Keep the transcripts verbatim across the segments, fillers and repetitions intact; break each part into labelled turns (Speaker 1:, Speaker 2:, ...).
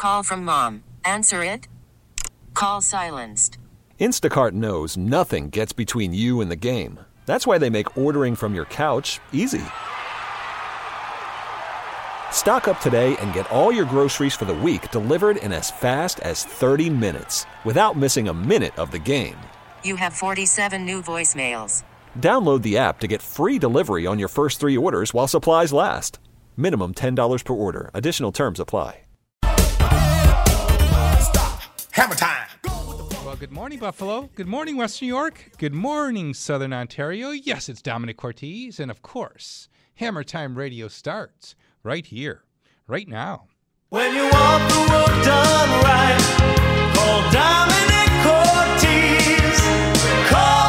Speaker 1: Call from mom. Answer it. Call silenced.
Speaker 2: Instacart knows nothing gets between you and the game. That's why they make ordering from your couch easy. Stock up today and get all your groceries for the week delivered in as fast as thirty minutes without missing a minute of the game.
Speaker 1: You have forty-seven new voicemails.
Speaker 2: Download the app to get free delivery on your first three orders while supplies last. Minimum ten dollars per order. Additional terms apply.
Speaker 3: Stop. Hammer time.
Speaker 4: Well, good morning, Buffalo. Good morning, Western New York. Good morning, Southern Ontario. Yes, it's Dominic Cortese. And, of course, Hammer Time Radio starts right here, right now.
Speaker 5: When you want the work done right, call Dominic Cortese. Call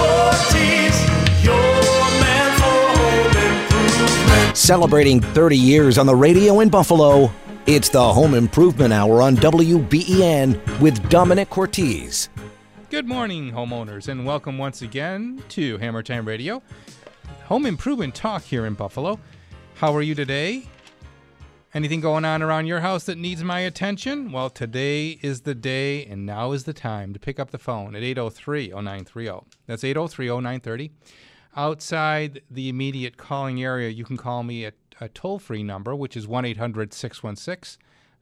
Speaker 5: Cortese, your man for home improvement. Celebrating thirty years on the radio in Buffalo, it's the Home Improvement Hour on W B E N with Dominic Cortese.
Speaker 4: Good morning, homeowners, and welcome once again to Hammer Time Radio, Home Improvement Talk here in Buffalo. How are you today? Anything going on around your house that needs my attention? Well, today is the day, and now is the time to pick up the phone at eight oh three, oh nine three oh. That's eight oh three, oh nine three oh. Outside the immediate calling area, you can call me at a toll-free number, which is one eight hundred, six one six,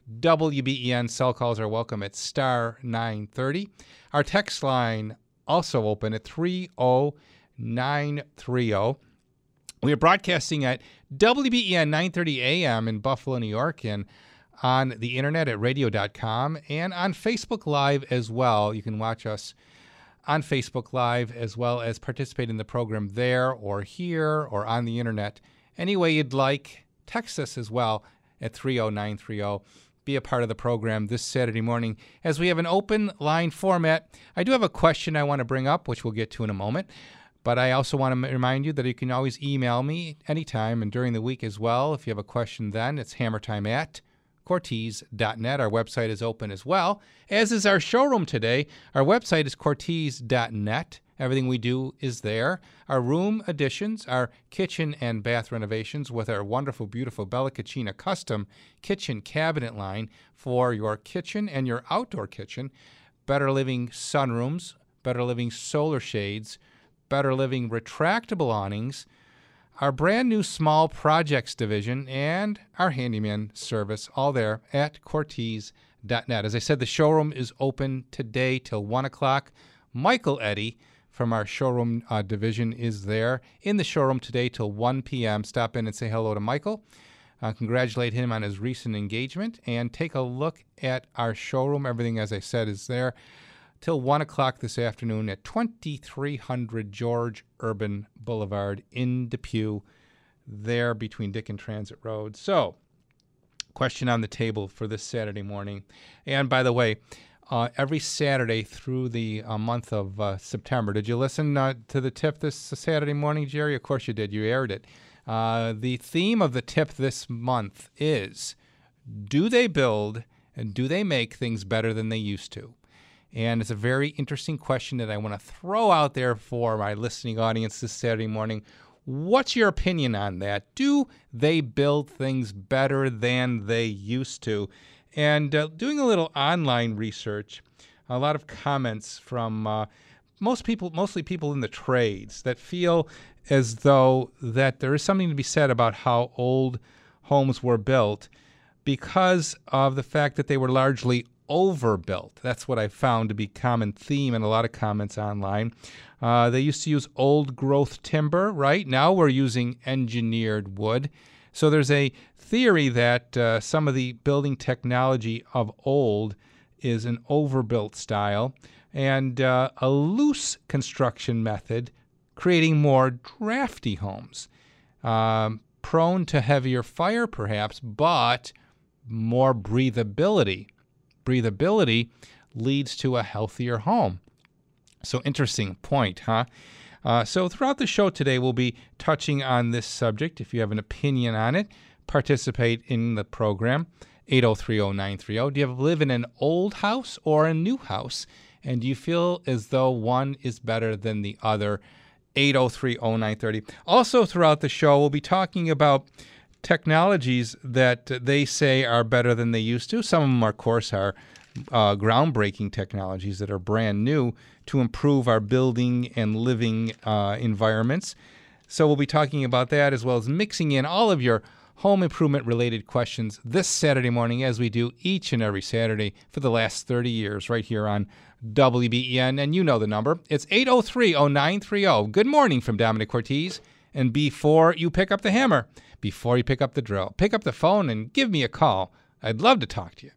Speaker 4: W B E N. Cell calls are welcome at star nine thirty. Our text line also open at three oh nine three oh. We are broadcasting at W B E N nine thirty A M in Buffalo, New York, and on the internet at radio dot com and on Facebook Live as well. You can watch us on Facebook Live as well as participate in the program there or here or on the internet. Any way you'd like, text us as well at three oh nine three oh. Be a part of the program this Saturday morning. As we have an open line format, I do have a question I want to bring up, which we'll get to in a moment. But I also want to remind you that you can always email me anytime and during the week as well. If you have a question then, it's hammertime at cortese dot net. Our website is open as well, as is our showroom today. Our website is cortese dot net. Everything we do is there. Our room additions, our kitchen and bath renovations with our wonderful, beautiful Bella Cucina custom kitchen cabinet line for your kitchen and your outdoor kitchen. Better Living sunrooms, Better Living solar shades, Better Living retractable awnings, our brand new small projects division, and our handyman service, all there at cortese dot net. As I said, the showroom is open today till one o'clock. Michael Eddy from our showroom uh, division is there in the showroom today till one p.m. Stop in and say hello to Michael. Uh, congratulate him on his recent engagement and take a look at our showroom. Everything, as I said, is there till one o'clock this afternoon at twenty-three hundred George Urban Boulevard in Depew, there between Dick and Transit Road. So, question on the table for this Saturday morning. And by the way, uh, every Saturday through the uh, month of uh, September, did you listen uh, to the tip this Saturday morning, Jerry? Of course you did. You aired it. Uh, the theme of the tip this month is, do they build and do they make things better than they used to? And it's a very interesting question that I want to throw out there for my listening audience this Saturday morning. What's your opinion on that? Do they build things better than they used to? And uh, doing a little online research, a lot of comments from uh, most people, mostly people in the trades, that feel as though that there is something to be said about how old homes were built because of the fact that they were largely overbuilt. That's what I found to be common theme in a lot of comments online. Uh, they used to use old growth timber, right? Now we're using engineered wood. So there's a theory that uh, some of the building technology of old is an overbuilt style and uh, a loose construction method creating more drafty homes, um, prone to heavier fire perhaps, but more breathability. Breathability leads to a healthier home. So interesting point, huh? Uh, so throughout the show today, we'll be touching on this subject. If you have an opinion on it, participate in the program, eight oh three, oh nine three oh. Do you live in an old house or a new house? And do you feel as though one is better than the other? eight oh three, oh nine three oh. Also throughout the show, we'll be talking about technologies that they say are better than they used to. Some of them, of course, are uh, groundbreaking technologies that are brand new to improve our building and living uh, environments. So we'll be talking about that as well as mixing in all of your home improvement related questions this Saturday morning, as we do each and every Saturday for the last thirty years right here on W B E N. And you know the number. It's eight oh three oh nine three oh. Good morning from Dominic Cortese. And before you pick up the hammer, before you pick up the drill, pick up the phone and give me a call. I'd love to talk to you.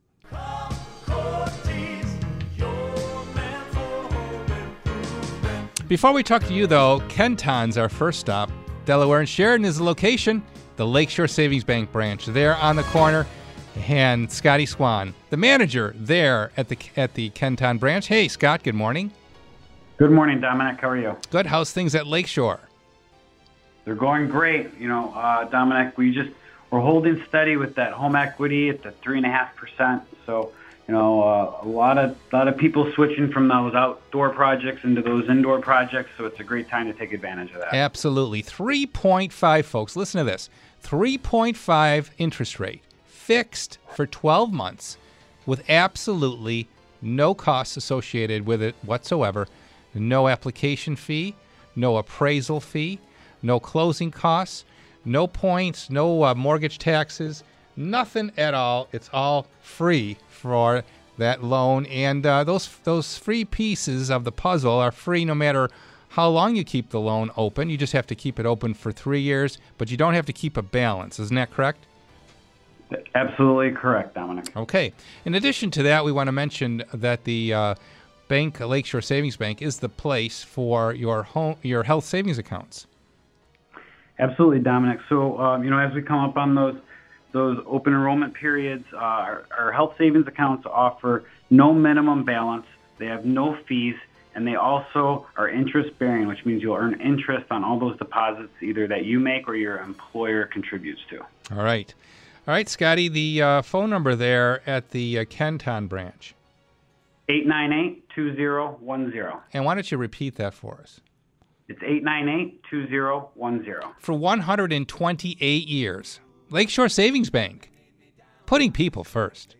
Speaker 4: Before we talk to you, though, Kenton's our first stop. Delaware and Sheridan is the location. The Lakeshore Savings Bank branch there on the corner. And Scotty Swan, the manager there at the at the Kenton branch. Hey, Scott, good morning.
Speaker 6: Good morning, Dominic. How are you?
Speaker 4: Good. How's things at Lakeshore?
Speaker 6: They're going great. You know, uh, Dominic, we just, we're holding steady with that home equity at the three and a half percent. So, you know, uh, a lot of a lot of people switching from those outdoor projects into those indoor projects. So it's a great time to take advantage of that.
Speaker 4: Absolutely. three point five, folks. Listen to this. three point five interest rate, fixed for twelve months with absolutely no costs associated with it whatsoever. No application fee, no appraisal fee, no closing costs, no points, no uh, mortgage taxes, nothing at all. It's all free for that loan. And uh, those those free pieces of the puzzle are free no matter how long you keep the loan open. You just have to keep it open for three years, but you don't have to keep a balance. Isn't that correct?
Speaker 6: Absolutely correct, Dominic.
Speaker 4: Okay. In addition to that, we want to mention that the uh, bank, Lakeshore Savings Bank, is the place for your home, your health savings accounts.
Speaker 6: Absolutely, Dominic. So, um, you know, as we come up on those those open enrollment periods, uh, our, our health savings accounts offer no minimum balance. They have no fees, and they also are interest-bearing, which means you'll earn interest on all those deposits either that you make or your employer contributes to.
Speaker 4: All right. All right, Scotty, the uh, phone number there at the uh, Kenton branch.
Speaker 6: eight nine eight, two zero one zero.
Speaker 4: And why don't you repeat that for us?
Speaker 6: It's eight nine eight, two zero one zero.
Speaker 4: For one hundred twenty-eight years, Lakeshore Savings Bank, putting people first.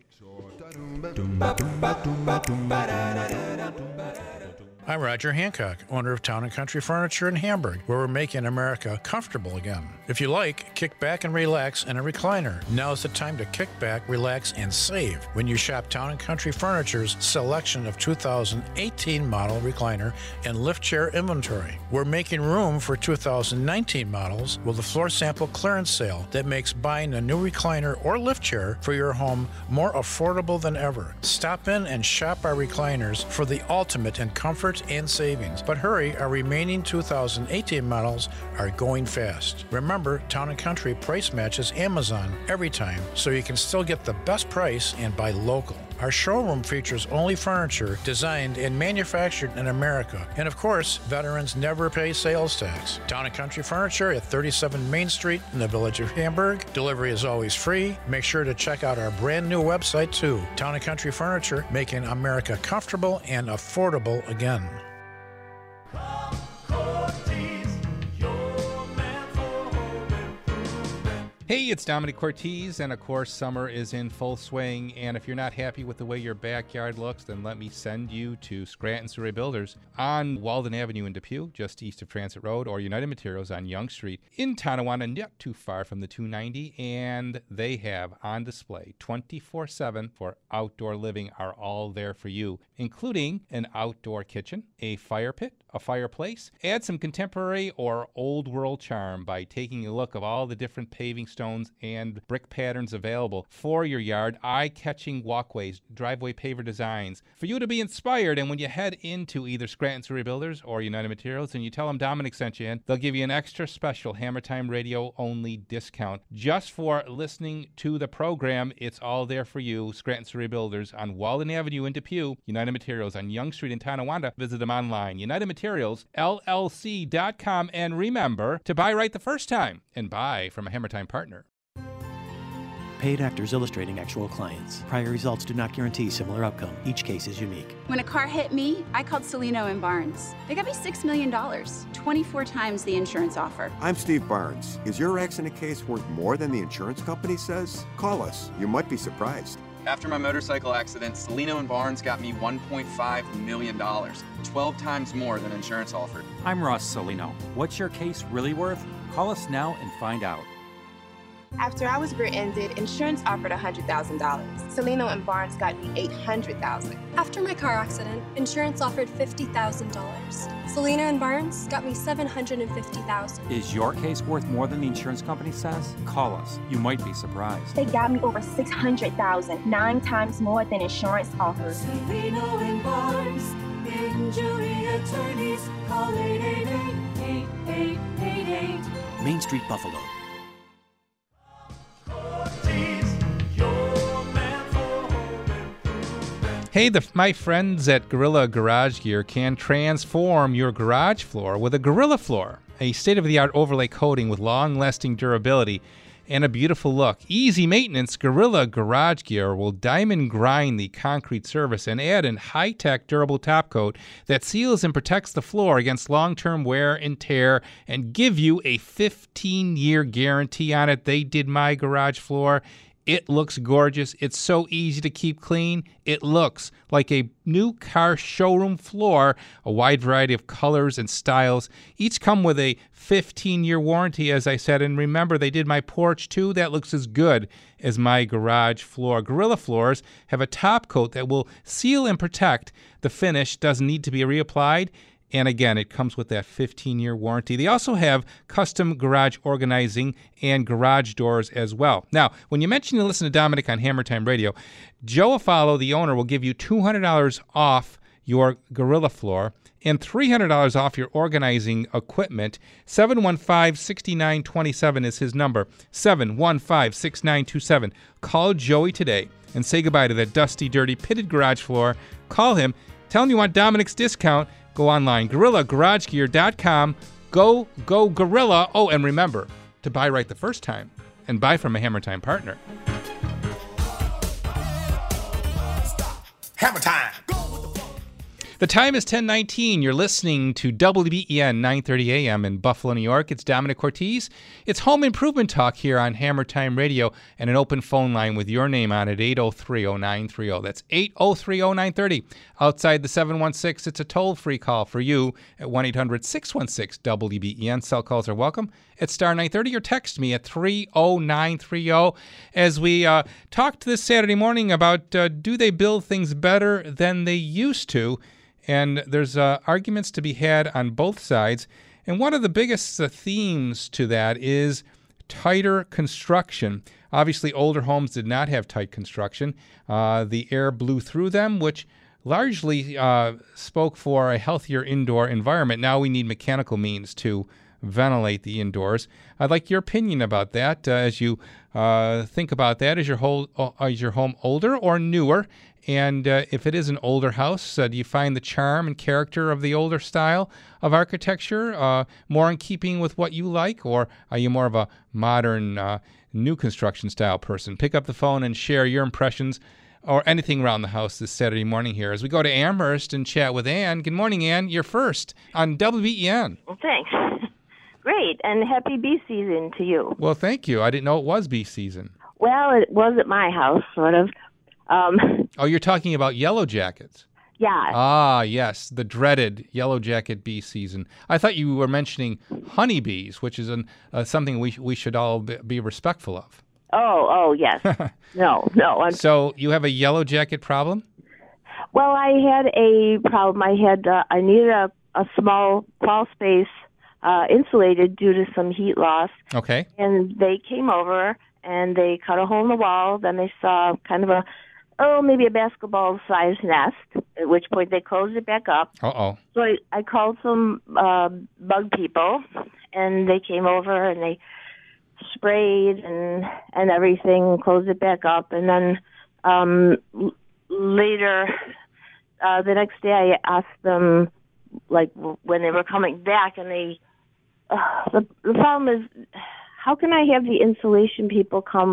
Speaker 7: I'm Roger Hancock, owner of Town and Country Furniture in Hamburg, where we're making America comfortable again. If you like, kick back and relax in a recliner. Now's the time to kick back, relax, and save when you shop Town and Country Furniture's selection of two thousand eighteen model recliner and lift chair inventory. We're making room for two thousand nineteen models with a floor sample clearance sale that makes buying a new recliner or lift chair for your home more affordable than ever. Stop in and shop our recliners for the ultimate in comfort and savings. But hurry, our remaining two thousand eighteen models are going fast. Remember, Town and Country price matches Amazon every time, so you can still get the best price and buy local. Our showroom features only furniture designed and manufactured in America. And of course, veterans never pay sales tax. Town and Country Furniture at thirty-seven Main Street in the village of Hamburg. Delivery is always free. Make sure to check out our brand new website too. Town and Country Furniture, making America comfortable and affordable again.
Speaker 4: Hey, it's Dominic Cortese, and of course, summer is in full swing. And if you're not happy with the way your backyard looks, then let me send you to Scranton Surrey Builders on Walden Avenue in Depew, just east of Transit Road, or United Materials on Young Street in Tonawanda, not too far from the two ninety. And they have on display twenty-four seven for outdoor living are all there for you, including an outdoor kitchen, a fire pit, a fireplace. Add some contemporary or old world charm by taking a look of all the different paving stones and brick patterns available for your yard, eye-catching walkways, driveway paver designs, for you to be inspired. And when you head into either Scranton Surrey Builders or United Materials and you tell them Dominic sent you in, they'll give you an extra special Hammer Time Radio only discount just for listening to the program. It's all there for you. Scranton Surrey Builders on Walden Avenue in Depew, United Materials on Young Street in Tonawanda. Visit them online, United Materials L L C dot com, and remember to buy right the first time and buy from a Hammer Time partner.
Speaker 8: paid actors illustrating actual clients. Prior results do not guarantee similar outcome. Each case is unique.
Speaker 9: When a car hit me, I called Celino and Barnes. They got me six million dollars, twenty-four times the insurance offer.
Speaker 10: I'm Steve Barnes. Is your accident case worth more than the insurance company says? Call us. You might be surprised.
Speaker 11: After my motorcycle accident, Celino and Barnes got me one point five million dollars, twelve times more than insurance offered.
Speaker 12: I'm Ross Celino. What's your case really worth? Call us now and find out.
Speaker 13: After I was rear-ended, insurance offered one hundred thousand dollars. Celino and Barnes got me eight hundred thousand dollars.
Speaker 14: After my car accident, insurance offered fifty thousand dollars. Celino and Barnes got me seven hundred fifty thousand dollars.
Speaker 12: Is your case worth more than the insurance company says? Call us. You might be surprised.
Speaker 13: They got me over six hundred thousand dollars, nine times more than insurance offered.
Speaker 5: Celino and Barnes, injury attorneys, call eight eight eight, eight eight eight eight.
Speaker 8: Main Street, Buffalo.
Speaker 4: Hey, the, my friends at Gorilla Garage Gear can transform your garage floor with a Gorilla Floor, a state-of-the-art overlay coating with long-lasting durability and a beautiful look. Easy maintenance, Gorilla Garage Gear will diamond grind the concrete surface and add a high-tech durable top coat that seals and protects the floor against long-term wear and tear and give you a fifteen-year guarantee on it. They did my garage floor. It looks gorgeous. It's so easy to keep clean. It looks like a new car showroom floor, a wide variety of colors and styles. Each come with a fifteen-year warranty, as I said. And remember, they did my porch, too. That looks as good as my garage floor. Gorilla Floors have a top coat that will seal and protect. The finish doesn't need to be reapplied. And again, it comes with that fifteen-year warranty. They also have custom garage organizing and garage doors as well. Now, when you mention you listen to Dominic on Hammer Time Radio, Joe Afalo, the owner, will give you two hundred dollars off your Gorilla Floor and three hundred dollars off your organizing equipment. seven one five, six nine two seven is his number, seven one five, six nine two seven. Call Joey today and say goodbye to that dusty, dirty, pitted garage floor. Call him. Tell him you want Dominic's discount. Go online, gorilla garage gear dot com. Go, go, Gorilla. Oh, and remember to buy right the first time and buy from a Hammer Time partner.
Speaker 3: Hammer Time.
Speaker 4: The time is ten nineteen. You're listening to W B E N nine thirty A M in Buffalo, New York. It's Dominic Ortiz. It's Home Improvement Talk here on Hammer Time Radio and an open phone line with your name on it, eight oh three oh nine three oh. That's eight oh three oh nine three oh. Outside the seven one six, it's a toll-free call for you at one eight hundred, six one six, W B E N. Cell calls are welcome at star nine thirty or text me at three oh nine three oh. As we uh, talked this Saturday morning about uh, do they build things better than they used to? And there's uh, arguments to be had on both sides. And one of the biggest uh, themes to that is tighter construction. Obviously, older homes did not have tight construction. Uh, the air blew through them, which largely uh, spoke for a healthier indoor environment. Now we need mechanical means to ventilate the indoors. I'd like your opinion about that uh, as you uh, think about that. Is your, whole, uh, is your home older or newer? And uh, if it is an older house, uh, do you find the charm and character of the older style of architecture uh, more in keeping with what you like? Or are you more of a modern, uh, new construction style person? Pick up the phone and share your impressions or anything around the house this Saturday morning here. As we go to Amherst and chat with Ann. Good morning, Ann. You're first on W B E N.
Speaker 15: Well, thanks. Great, and happy bee season to you.
Speaker 4: Well, thank you. I didn't know it was bee season.
Speaker 15: Well, it was at my house, sort of. Um,
Speaker 4: oh, you're talking about yellow jackets.
Speaker 15: Yeah.
Speaker 4: Ah, yes, the dreaded yellow jacket bee season. I thought you were mentioning honeybees, which is an, uh, something we we should all be, be respectful of.
Speaker 15: Oh, oh, yes. no, no. I'm...
Speaker 4: So you have a yellow jacket problem?
Speaker 15: Well, I had a problem. I had uh, I needed a, a small crawl space uh, insulated due to some heat loss.
Speaker 4: Okay.
Speaker 15: And they came over and they cut a hole in the wall. Then they saw kind of a oh, maybe a basketball-sized nest, at which point they closed it back up.
Speaker 4: Uh-oh.
Speaker 15: So I, I called some uh, bug people, and they came over, and they sprayed and and everything, closed it back up. And then um, l- later, uh, the next day, I asked them, like, when they were coming back, and they... Uh, the, the problem is, how can I have the insulation people come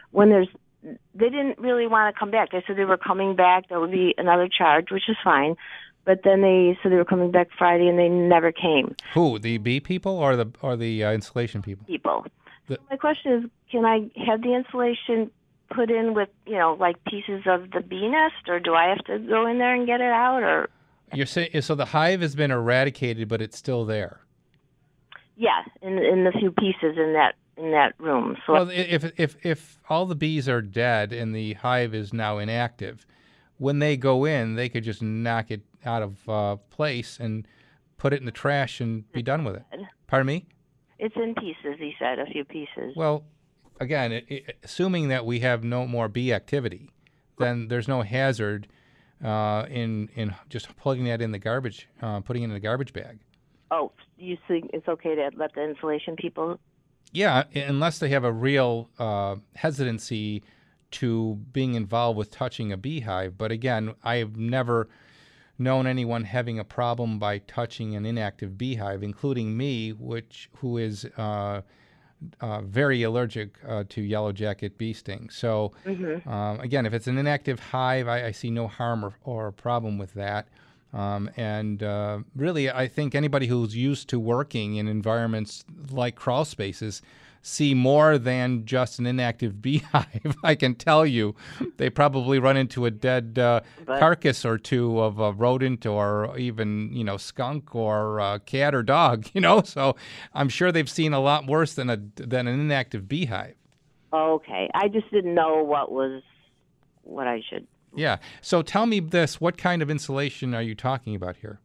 Speaker 15: when there's, they didn't really want to come back. They said they were coming back. There would be another charge, which is fine. But then they said they were coming back Friday, and they never came.
Speaker 4: Who, the bee people or the or the uh, installation people?
Speaker 15: People.
Speaker 4: The-
Speaker 15: So my question is, can I have the insulation put in with, you know, like pieces of the bee nest, or do I have to go in there and get it out? Or
Speaker 4: You're saying so the hive has been eradicated, but it's still there.
Speaker 15: yeah, in in the few pieces in that in that room. So
Speaker 4: Well, if if if all the bees are dead and the hive is now inactive, when they go in, they could just knock it out of uh, place and put it in the trash and be done with it. Pardon me?
Speaker 15: it's in pieces. He said a few pieces.
Speaker 4: Well, again, it, it, assuming that we have no more bee activity, then there's no hazard uh, in in just putting that in the garbage, uh, putting it in the garbage bag.
Speaker 15: Oh, you think it's okay to let the insulation people?
Speaker 4: Yeah, unless they have a real uh, hesitancy to being involved with touching a beehive. But again, I have never known anyone having a problem by touching an inactive beehive, including me, which who is uh, uh, very allergic uh, to yellow jacket bee sting. So
Speaker 15: Mhm.
Speaker 4: um, again, if it's an inactive hive, I, I see no harm or, or problem with that. Um, and uh, really, I think anybody who's used to working in environments like crawl spaces see more than just an inactive beehive. I can tell you, they probably run into a dead uh,
Speaker 15: But-
Speaker 4: carcass or two of a rodent or even, you know, skunk or uh, cat or dog. You know, so I'm sure they've seen a lot worse than a than an inactive beehive.
Speaker 15: Okay, I just didn't know what was what I should.
Speaker 4: Yeah. So tell me this: what kind of insulation are you talking about here?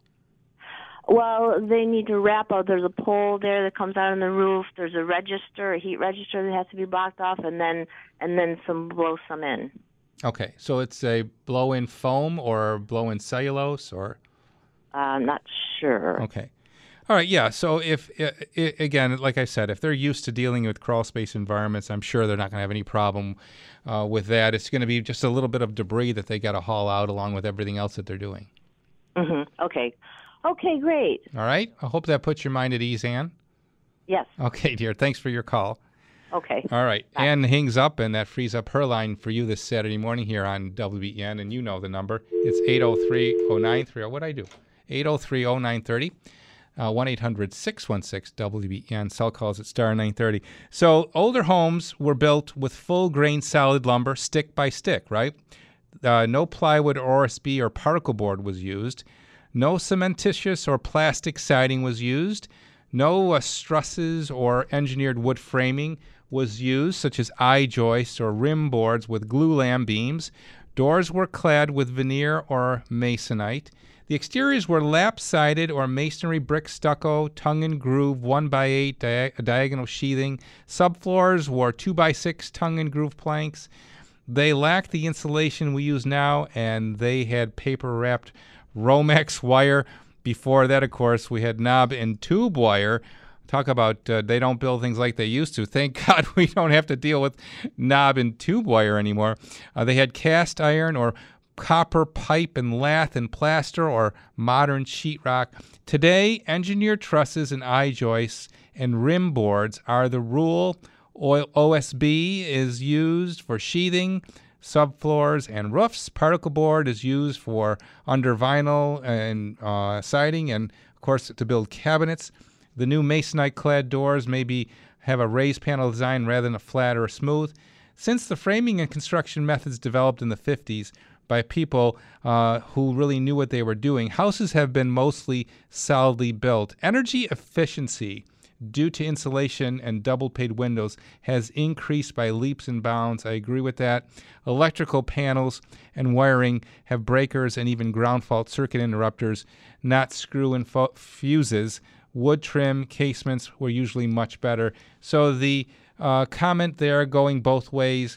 Speaker 15: Well, they need to wrap out. There's a pole there that comes out on the roof. There's a register, a heat register that has to be blocked off, and then and then some blow some in.
Speaker 4: Okay, so it's a blow-in foam or blow-in cellulose, or
Speaker 15: Uh, I'm not sure.
Speaker 4: okay, all right, yeah. So if i i again, like I said, if they're used to dealing with crawl space environments, I'm sure they're not going to have any problem uh, with that. It's going to be just a little bit of debris that they got to haul out along with everything else that they're doing.
Speaker 15: hmm Okay. Okay, great.
Speaker 4: All right. I hope that puts your mind at ease, Ann.
Speaker 15: Yes.
Speaker 4: Okay, dear. Thanks for your call.
Speaker 15: Okay.
Speaker 4: All right. Ann hangs up, and that frees up her line for you this Saturday morning here on W B E N, and you know the number. It's eight oh three, oh nine three oh. What'd I do? eight oh three, oh nine three oh, uh, one eight hundred, six one six, W B E N. Cell calls at star nine thirty. So older homes were built with full-grain solid lumber, stick by stick, right? Uh, no plywood, O S B, or particle board was used. No cementitious or plastic siding was used. No uh, trusses or engineered wood framing was used, such as I-joists or rim boards with glulam beams. Doors were clad with veneer or masonite. The exteriors were lap-sided or masonry brick stucco, tongue and groove, one by eight dia- diagonal sheathing. Subfloors were two by six tongue and groove planks. They lacked the insulation we use now, and they had paper-wrapped Romex wire. Before that, of course, we had knob and tube wire. Talk about uh, they don't build things like they used to. Thank God we don't have to deal with knob and tube wire anymore. Uh, they had cast iron or copper pipe and lath and plaster or modern sheetrock. Today, engineered trusses and I-joists and rim boards are the rule. Oil O S B is used for sheathing, subfloors, and roofs. Particle board is used for under vinyl and uh, siding, and of course to build cabinets. The new masonite-clad doors maybe have a raised panel design rather than a flat or a smooth. Since the framing and construction methods developed in the fifties by people uh, who really knew what they were doing, houses have been mostly solidly built. Energy efficiency due to insulation and double-pane windows has increased by leaps and bounds. I agree with that. Electrical panels and wiring have breakers and even ground fault circuit interrupters, not screw-in fo- fuses. Wood trim casements were usually much better. So the uh, comment there going both ways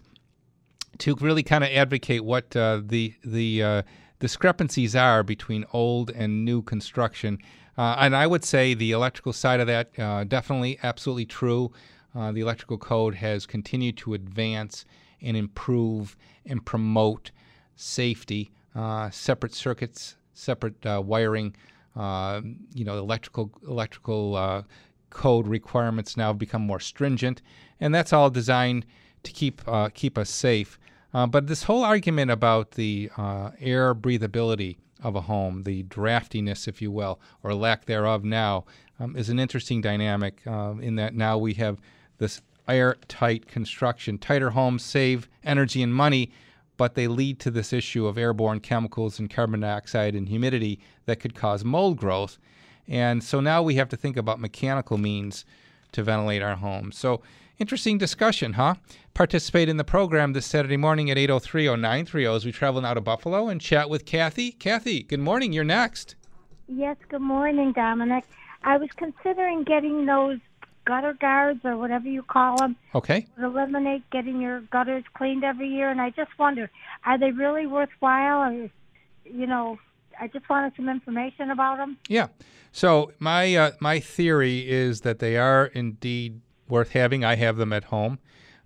Speaker 4: to really kind of advocate what uh, the the uh, discrepancies are between old and new construction. Uh, and I would say the electrical side of that, uh, definitely, absolutely true. Uh, the electrical code has continued to advance and improve and promote safety, uh, separate circuits, separate uh, wiring. Uh, you know, electrical electrical uh, code requirements now become more stringent, and that's all designed to keep uh, keep us safe. Uh, but this whole argument about the uh, air breathability of a home, the draftiness, if you will, or lack thereof now, um, is an interesting dynamic uh, in that now we have this airtight construction. Tighter homes save energy and money, but they lead to this issue of airborne chemicals and carbon dioxide and humidity that could cause mold growth. And so now we have to think about mechanical means to ventilate our homes. So interesting discussion, huh? Participate in the program this Saturday morning at eight oh three oh nine three oh as we travel now to Buffalo and chat with Kathy. Kathy, good morning. You're next.
Speaker 16: Yes, good morning, Dominic. I was considering getting those gutter guards or whatever you call them.
Speaker 4: Okay.
Speaker 16: To eliminate getting your gutters cleaned every year, and I just wonder, are they really worthwhile? Or, you know, I just wanted some information about them.
Speaker 4: Yeah. So my uh, my theory is that they are indeed worth having. I have them at home.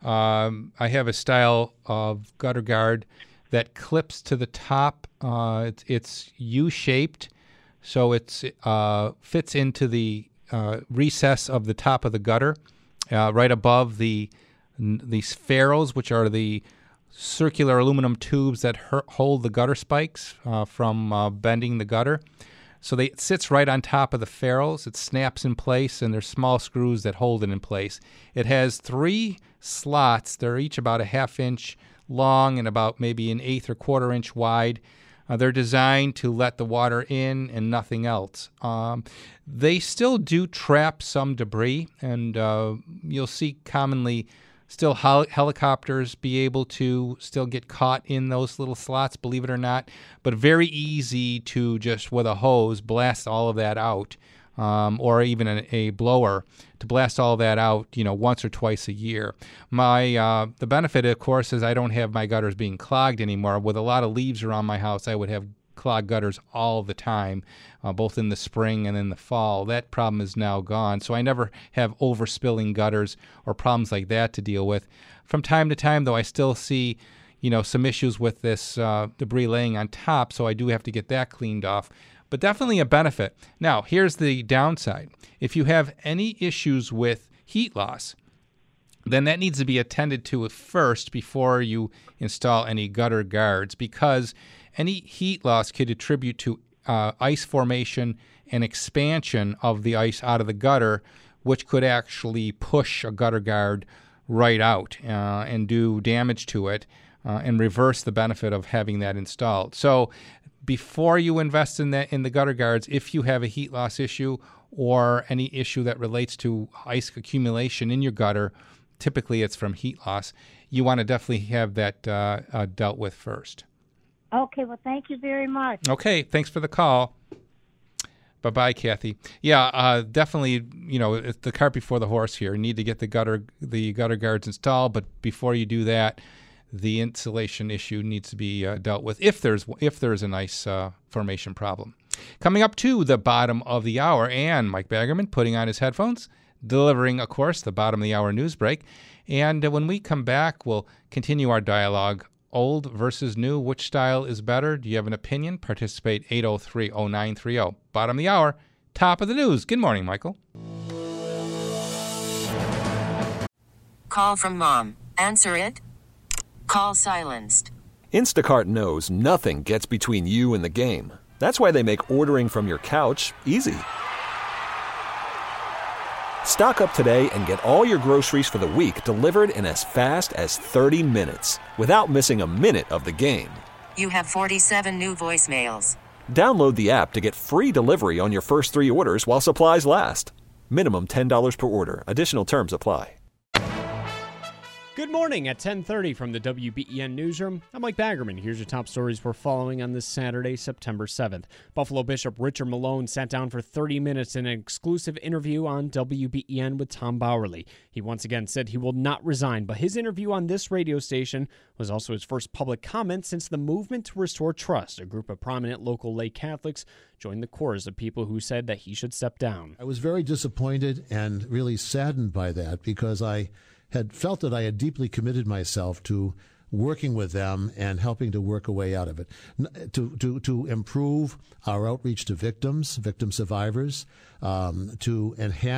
Speaker 4: Um, I have a style of gutter guard that clips to the top. Uh, it's, it's U-shaped, so it's uh, fits into the uh, recess of the top of the gutter, uh, right above the these ferrules, which are the circular aluminum tubes that her- hold the gutter spikes uh, from uh, bending the gutter. So they, it sits right on top of the ferrules. It snaps in place, and there's small screws that hold it in place. It has three slots. They're each about a half inch long and about maybe an eighth or quarter inch wide. Uh, they're designed to let the water in and nothing else. Um, they still do trap some debris, and uh, you'll see commonly still hel- helicopters be able to still get caught in those little slots, believe it or not, but very easy to just with a hose blast all of that out, um, or even a, a blower to blast all of that out, you know, once or twice a year. My uh, the benefit, of course, is I don't have my gutters being clogged anymore. With a lot of leaves around my house, I would have clogged gutters all the time, uh, both in the spring and in the fall. That problem is now gone, so I never have overspilling gutters or problems like that to deal with. From time to time, though, I still see, you know, some issues with this uh, debris laying on top, so I do have to get that cleaned off. But definitely a benefit. Now, here's the downside. If you have any issues with heat loss, then that needs to be attended to first before you install any gutter guards, because any heat loss could attribute to uh, ice formation and expansion of the ice out of the gutter, which could actually push a gutter guard right out uh, and do damage to it uh, and reverse the benefit of having that installed. So before you invest in that in the gutter guards, if you have a heat loss issue or any issue that relates to ice accumulation in your gutter, typically it's from heat loss, you want to definitely have that uh, uh, dealt with first.
Speaker 16: Okay, well, thank you very much.
Speaker 4: Okay, thanks for the call. Bye-bye, Kathy. Yeah, uh, definitely, you know, it's the cart before the horse here. You need to get the gutter the gutter guards installed, but before you do that, the insulation issue needs to be uh, dealt with if there's if there's an ice uh, formation problem. Coming up to the bottom of the hour, and Mike Baggerman putting on his headphones, delivering, of course, the bottom of the hour news break. And uh, when we come back, we'll continue our dialogue. Old versus new, which style is better? Do you have an opinion? Participate eight oh three oh nine three oh. Bottom of the hour, top of the news. Good morning, Michael.
Speaker 1: Call from mom. Answer it. Call silenced.
Speaker 2: Instacart knows nothing gets between you and the game. That's why they make ordering from your couch easy. Stock up today and get all your groceries for the week delivered in as fast as thirty minutes without missing a minute of the game.
Speaker 1: You have forty-seven new voicemails.
Speaker 2: Download the app to get free delivery on your first three orders while supplies last. Minimum ten dollars per order. Additional terms apply.
Speaker 17: Good morning at ten thirty from the W B E N Newsroom. I'm Mike Baggerman. Here's your top stories we're following on this Saturday, September seventh. Buffalo Bishop Richard Malone sat down for thirty minutes in an exclusive interview on W B E N with Tom Bowerly. He once again said he will not resign, but his interview on this radio station was also his first public comment since the Movement to Restore Trust, a group of prominent local lay Catholics, joined the chorus of people who said that he should step down.
Speaker 18: I was very disappointed and really saddened by that because I had felt that I had deeply committed myself to working with them and helping to work a way out of it, to to to improve our outreach to victims, victim survivors, um, to enhance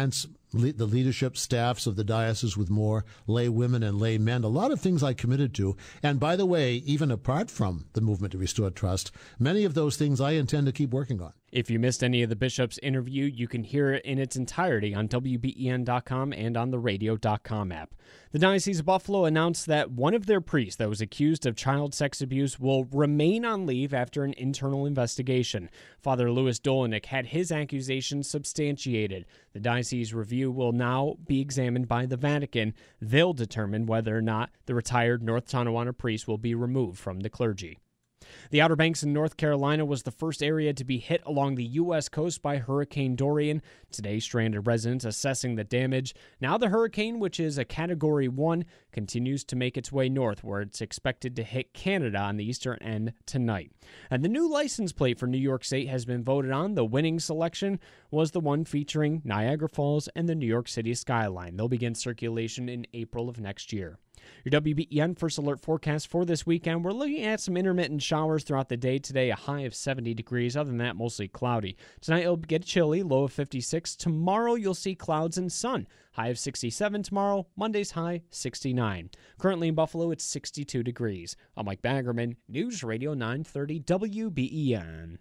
Speaker 18: le- the leadership staffs of the diocese with more lay women and lay men. A lot of things I committed to. And by the way, even apart from the Movement to Restore Trust, many of those things I intend to keep working on.
Speaker 17: If you missed any of the bishop's interview, you can hear it in its entirety on W B E N dot com and on the radio dot com app. The Diocese of Buffalo announced that one of their priests that was accused of child sex abuse will remain on leave after an internal investigation. Father Louis Dolinick had his accusations substantiated. The diocese review will now be examined by the Vatican. They'll determine whether or not the retired North Tonawanda priest will be removed from the clergy. The Outer Banks in North Carolina was the first area to be hit along the U S coast by Hurricane Dorian. Today, stranded residents assessing the damage. Now the hurricane, which is a Category one, continues to make its way north, where it's expected to hit Canada on the eastern end tonight. And the new license plate for New York State has been voted on. The winning selection was the one featuring Niagara Falls and the New York City skyline. They'll begin circulation in April of next year. Your W B E N First Alert forecast for this weekend. We're looking at some intermittent showers throughout the day today, a high of seventy degrees. Other than that, mostly cloudy. Tonight it'll get chilly, low of fifty-six. Tomorrow you'll see clouds and sun, high of sixty-seven tomorrow. Monday's high, sixty-nine. Currently in Buffalo, it's sixty-two degrees. I'm Mike Baggerman, News Radio nine thirty W B E N.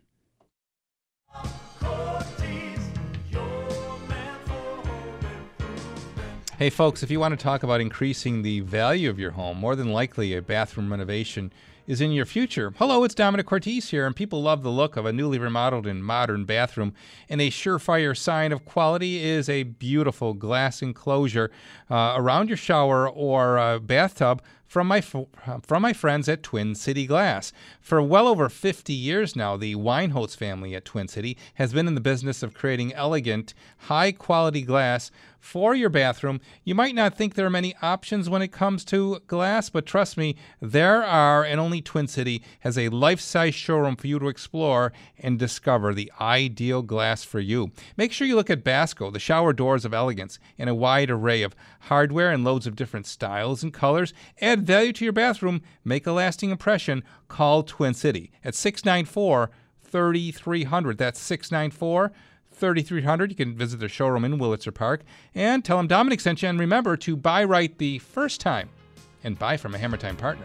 Speaker 4: Hey folks, if you want to talk about increasing the value of your home, more than likely a bathroom renovation is in your future. Hello, it's Dominic Cortese here, and people love the look of a newly remodeled and modern bathroom. And a surefire sign of quality is a beautiful glass enclosure uh, around your shower or uh, bathtub from my from my friends at Twin City Glass. For well over fifty years now, the Weinholz family at Twin City has been in the business of creating elegant, high-quality glass for your bathroom. You might not think there are many options when it comes to glass, but trust me, there are, and only Twin City has a life-size showroom for you to explore and discover the ideal glass for you. Make sure you look at Basco, the shower doors of elegance, and a wide array of hardware and loads of different styles and colors. Add value to your bathroom, make a lasting impression. Call Twin City at six nine four, three three zero zero. That's six nine four, three three zero zero. You can visit their showroom in Willitzer Park and tell them Dominic sent you. And remember to buy right the first time and buy from a Hammer Time partner.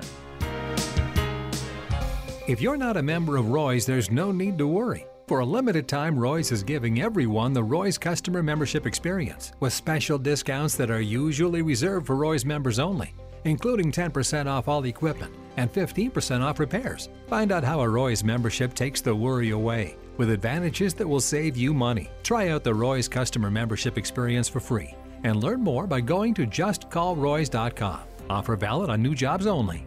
Speaker 19: If you're not a member of Roy's, there's no need to worry. For a limited time, Roy's is giving everyone the Roy's customer membership experience with special discounts that are usually reserved for Roy's members only, including ten percent off all equipment and fifteen percent off repairs. Find out how a Roy's membership takes the worry away with advantages that will save you money. Try out the Roy's customer membership experience for free and learn more by going to just call roys dot com. Offer valid on new jobs only.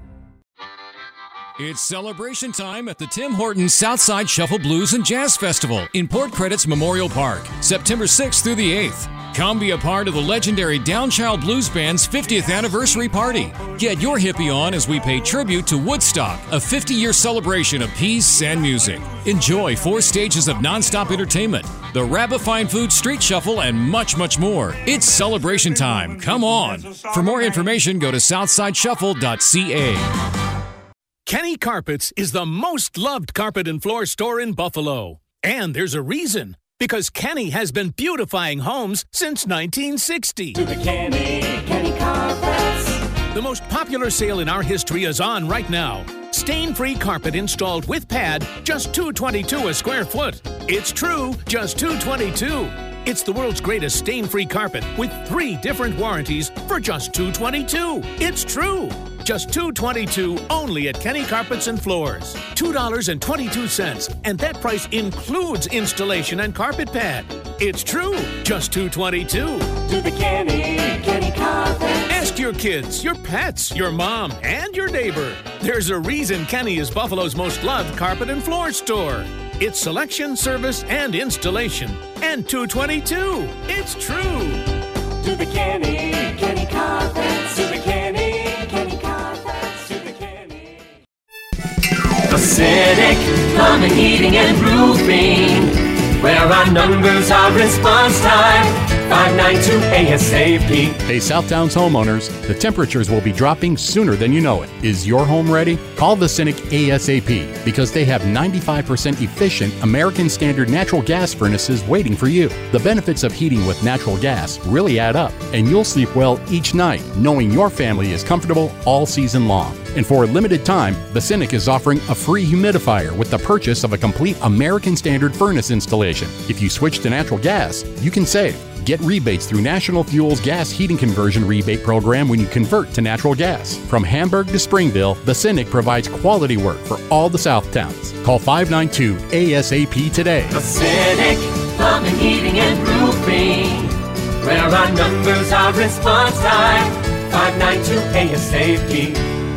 Speaker 20: It's celebration time at the Tim Hortons Southside Shuffle Blues and Jazz Festival in Port Credit's Memorial Park, September sixth through the eighth. Come be a part of the legendary Downchild Blues Band's fiftieth anniversary party. Get your hippie on as we pay tribute to Woodstock, a fifty-year celebration of peace and music. Enjoy four stages of nonstop entertainment, the Rabbi Food Street Shuffle, and much, much more. It's celebration time. Come on. For more information, go to southside shuffle dot c a.
Speaker 21: Kenny Carpets is the most loved carpet and floor store in Buffalo. And there's a reason. Because Kenny has been beautifying homes since nineteen sixty.
Speaker 5: To the Kenny, Kenny Carpets.
Speaker 21: The most popular sale in our history is on right now. Stain-free carpet installed with pad, just two hundred twenty-two dollars a square foot. It's true, just two hundred twenty-two dollars. It's the world's greatest stain-free carpet with three different warranties for just two hundred twenty-two dollars. It's true. Just two hundred twenty-two dollars only at Kenny Carpets and Floors. two dollars and twenty-two cents. And that price includes installation and carpet pad. It's true. Just two hundred twenty-two dollars.
Speaker 5: To the Kenny, Kenny Carpets.
Speaker 21: Ask your kids, your pets, your mom, and your neighbor. There's a reason Kenny is Buffalo's most loved carpet and floor store. It's selection, service, and installation. And two hundred twenty-two dollars. It's true.
Speaker 5: To the Kenny, Kenny Carpets. To the Kenny, Kenny Carpets. To the Kenny.
Speaker 22: Acidic plumbing, heating, and roofing, where our numbers are response time.
Speaker 5: five nine two A S A P.
Speaker 6: Hey, Southtowns homeowners, the temperatures will be dropping sooner than you know it. Is your home ready? Call the Cynic ASAP because they have ninety-five percent efficient American Standard natural gas furnaces waiting for you. The benefits of heating with natural gas really add up, and you'll sleep well each night knowing your family is comfortable all season long. And for a limited time, the Cynic is offering a free humidifier with the purchase of a complete American Standard furnace installation. If you switch to natural gas, you can save. Get rebates through National Fuel's gas heating conversion rebate program when you convert to natural gas. From Hamburg to Springville, the Cynic provides quality work for all the Southtowns. Call five nine two A S A P today.
Speaker 5: The Cynic Plumbing, Heating, and Roofing, where our numbers are response time. five nine two A S A P.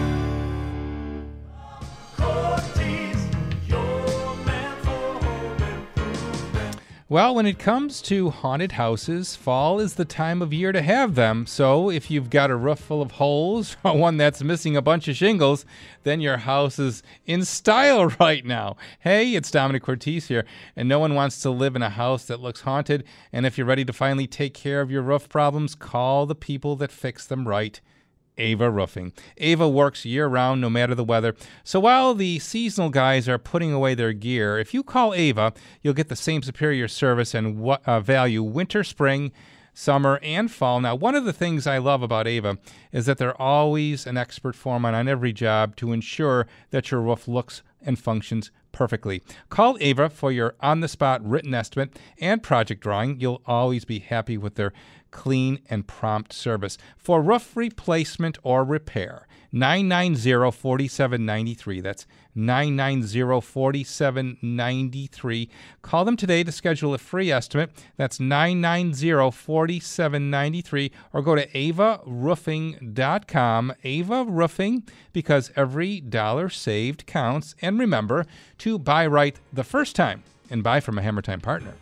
Speaker 4: Well, when it comes to haunted houses, fall is the time of year to have them. So if you've got a roof full of holes or one that's missing a bunch of shingles, then your house is in style right now. Hey, it's Dominic Cortese here, and no one wants to live in a house that looks haunted. And if you're ready to finally take care of your roof problems, call the people that fix them right. Ava Roofing. Ava works year-round, no matter the weather. So while the seasonal guys are putting away their gear, if you call Ava, you'll get the same superior service and uh, value winter, spring, summer, and fall. Now, one of the things I love about Ava is that they're always an expert foreman on every job to ensure that your roof looks and functions perfectly. Call Ava for your on-the-spot written estimate and project drawing. You'll always be happy with their clean and prompt service. For roof replacement or repair, nine nine zero, four seven nine three. That's nine nine zero, four seven nine three. Call them today to schedule a free estimate. That's nine nine zero, four seven nine three. Or go to ava roofing dot com. Ava Roofing, because every dollar saved counts. And remember to buy right the first time and buy from a Hammer Time partner.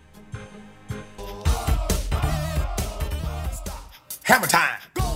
Speaker 3: Hammer Time.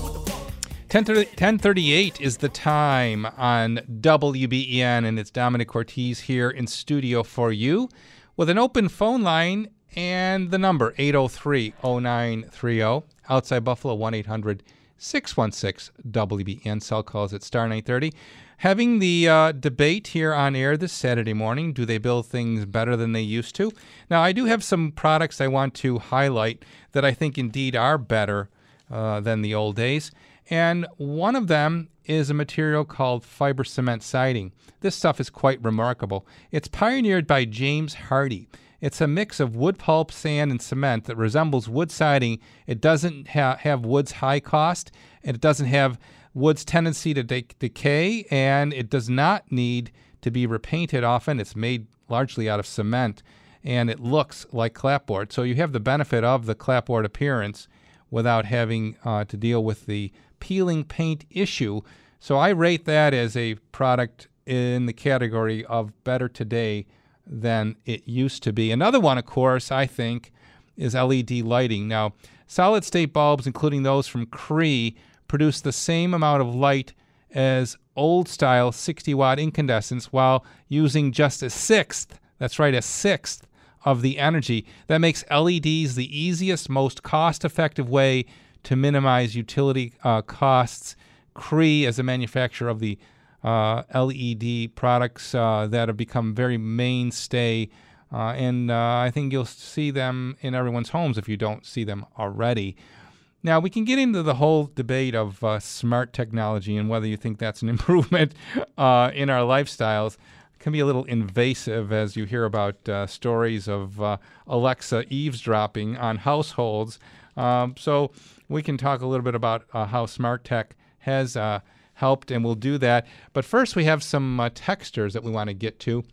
Speaker 4: ten thirty-eight is the time on W B E N, and it's Dominic Cortese here in studio for you with an open phone line and the number eight oh three, oh nine three oh. Outside Buffalo, one eight hundred, six one six, W B E N. Cell calls at star nine thirty. Having the uh, debate here on air this Saturday morning. Do they build things better than they used to? Now, I do have some products I want to highlight that I think indeed are better Uh, than the old days. And one of them is a material called fiber cement siding. This stuff is quite remarkable. It's pioneered by James Hardy. It's a mix of wood pulp, sand, and cement that resembles wood siding. It doesn't ha- have wood's high cost, and it doesn't have wood's tendency to de- decay, and it does not need to be repainted often. It's made largely out of cement, and it looks like clapboard. So you have the benefit of the clapboard appearance without having uh, to deal with the peeling paint issue. So I rate that as a product in the category of better today than it used to be. Another one, of course, I think, is L E D lighting. Now, solid-state bulbs, including those from Cree, produce the same amount of light as old-style sixty-watt incandescents while using just a sixth, that's right, a sixth, of the energy. That makes L E Ds the easiest, most cost-effective way to minimize utility uh, costs. Cree, as a manufacturer of the uh, L E D products uh, that have become very mainstay, uh, and uh, I think you'll see them in everyone's homes if you don't see them already. Now, we can get into the whole debate of uh, smart technology and whether you think that's an improvement uh, in our lifestyles. Can be a little invasive as you hear about uh, stories of uh, Alexa eavesdropping on households. Um, so we can talk a little bit about uh, how smart tech has uh, helped, and we'll do that. But first, we have some uh, texters that we want to get to.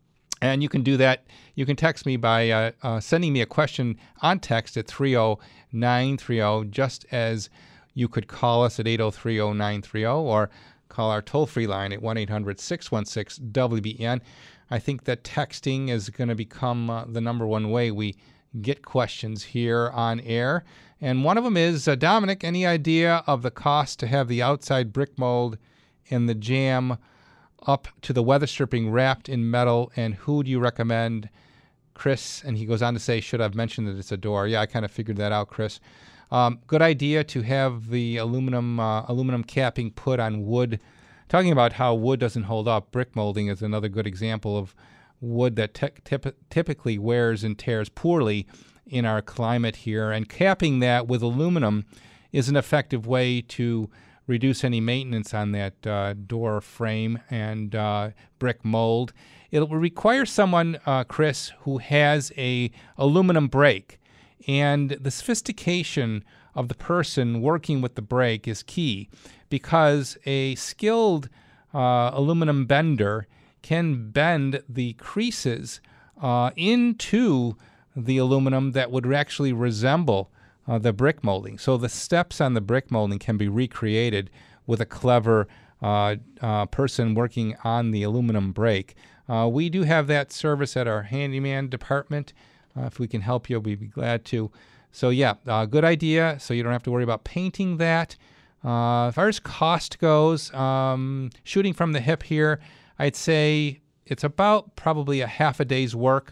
Speaker 4: And you can do that. You can text me by uh, uh, sending me a question on text at three oh nine three oh, just as you could call us at eight oh three, oh nine three oh, or call our toll-free line at one eight hundred, six one six, W B E N. I think that texting is going to become uh, the number one way we get questions here on air. And one of them is, uh, Dominic, any idea of the cost to have the outside brick mold and the jamb up to the weather stripping wrapped in metal, and who do you recommend? Chris, and he goes on to say, should I've mentioned that it's a door? Yeah, I kind of figured that out, Chris. Um, good idea to have the aluminum uh, aluminum capping put on wood. Talking about how wood doesn't hold up, brick molding is another good example of wood that te- typ- typically wears and tears poorly in our climate here. And capping that with aluminum is an effective way to reduce any maintenance on that uh, door frame and uh, brick mold. It will require someone, uh, Chris, who has a aluminum brake. And the sophistication of the person working with the brake is key, because a skilled uh, aluminum bender can bend the creases uh, into the aluminum that would actually resemble uh, the brick molding. So the steps on the brick molding can be recreated with a clever uh, uh, person working on the aluminum brake. Uh, we do have that service at our handyman department. Uh, if we can help you, we'd be glad to. So yeah, uh, good idea. So you don't have to worry about painting that. Uh, as far as cost goes, um, shooting from the hip here, I'd say it's about probably a half a day's work,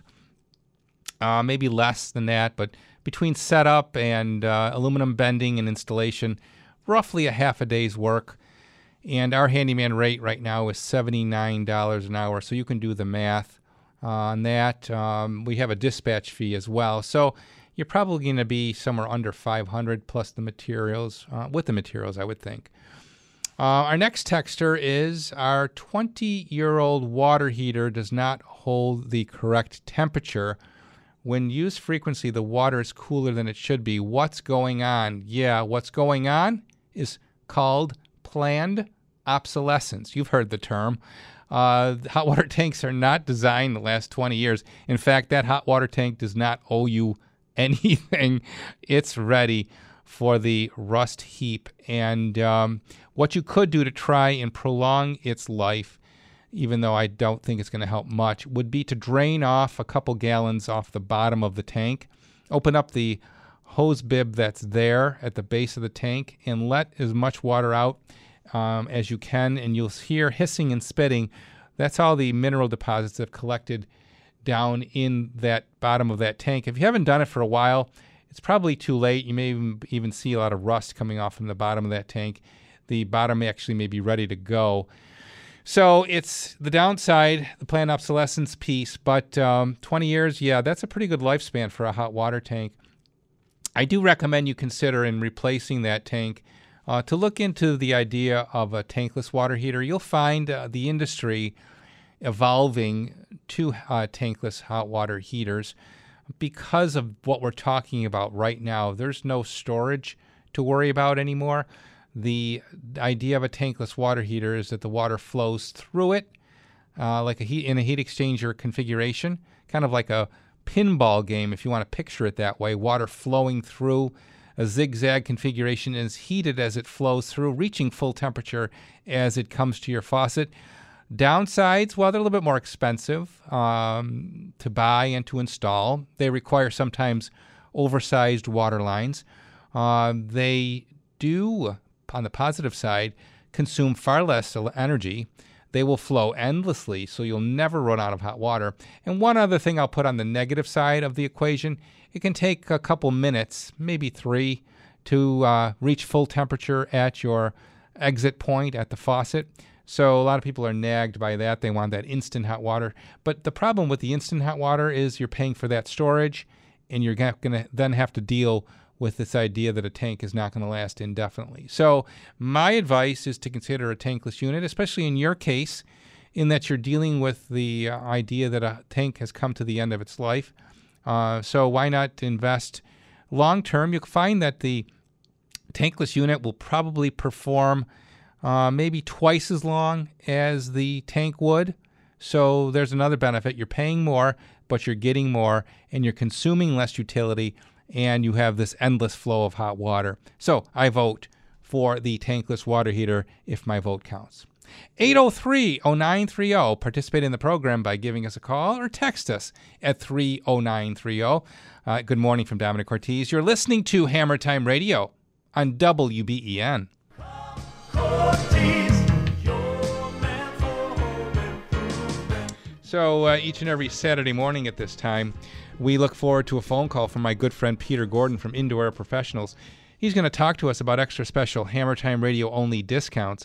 Speaker 4: uh, maybe less than that, but between setup and uh, aluminum bending and installation, roughly a half a day's work. And our handyman rate right now is seventy-nine dollars an hour, so you can do the math uh, on that. Um, we have a dispatch fee as well, so you're probably going to be somewhere under five hundred dollars plus the materials, uh, with the materials, I would think. Uh, our next texter is, our twenty-year-old water heater does not hold the correct temperature. When used frequently, the water is cooler than it should be. What's going on? Yeah, what's going on is called planned obsolescence. You've heard the term. Uh, hot water tanks are not designed to last twenty years. In fact, that hot water tank does not owe you anything. It's ready for the rust heap. And um, what you could do to try and prolong its life, even though I don't think it's going to help much, would be to drain off a couple gallons off the bottom of the tank, open up the hose bib that's there at the base of the tank, and let as much water out um, as you can, and you'll hear hissing and spitting. That's all the mineral deposits that have collected down in that bottom of that tank. If you haven't done it for a while, it's probably too late. You may even, even see a lot of rust coming off from the bottom of that tank. The bottom actually may be ready to go. So it's the downside, the planned obsolescence piece, but um, twenty years, yeah, that's a pretty good lifespan for a hot water tank. I do recommend you consider in replacing that tank uh, to look into the idea of a tankless water heater. You'll find uh, the industry evolving to uh, tankless hot water heaters because of what we're talking about right now. There's no storage to worry about anymore. The idea of a tankless water heater is that the water flows through it uh, like a heat in a heat exchanger configuration, kind of like a pinball game, if you want to picture it that way. Water flowing through a zigzag configuration is heated as it flows through, reaching full temperature as it comes to your faucet. Downsides, well, they're a little bit more expensive um, to buy and to install. They require sometimes oversized water lines. Uh, they do, on the positive side, consume far less energy. They will flow endlessly, so you'll never run out of hot water. And one other thing I'll put on the negative side of the equation, it can take a couple minutes, maybe three, to uh, reach full temperature at your exit point at the faucet. So a lot of people are nagged by that. They want that instant hot water. But the problem with the instant hot water is you're paying for that storage, and you're going to then have to deal with this idea that a tank is not going to last indefinitely. So my advice is to consider a tankless unit, especially in your case, in that you're dealing with the uh, idea that a tank has come to the end of its life. Uh, so why not invest long term? You'll find that the tankless unit will probably perform uh, maybe twice as long as the tank would. So there's another benefit. You're paying more, but you're getting more, and you're consuming less utility, and you have this endless flow of hot water. So I vote for the tankless water heater if my vote counts. eight oh three, oh nine three oh. Participate in the program by giving us a call or text us at three oh nine three oh. Uh, good morning from Dominic Ortiz. You're listening to Hammer Time Radio on W B E N. So uh, each and every Saturday morning at this time, we look forward to a phone call from my good friend Peter Gordon from Indoor Air Professionals. He's going to talk to us about extra special Hammer Time Radio only discounts